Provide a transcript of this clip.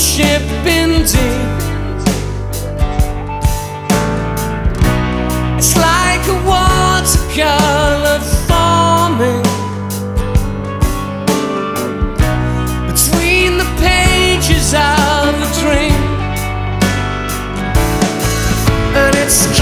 ship indeed. It's like a watercolor forming between the pages of a dream, and it's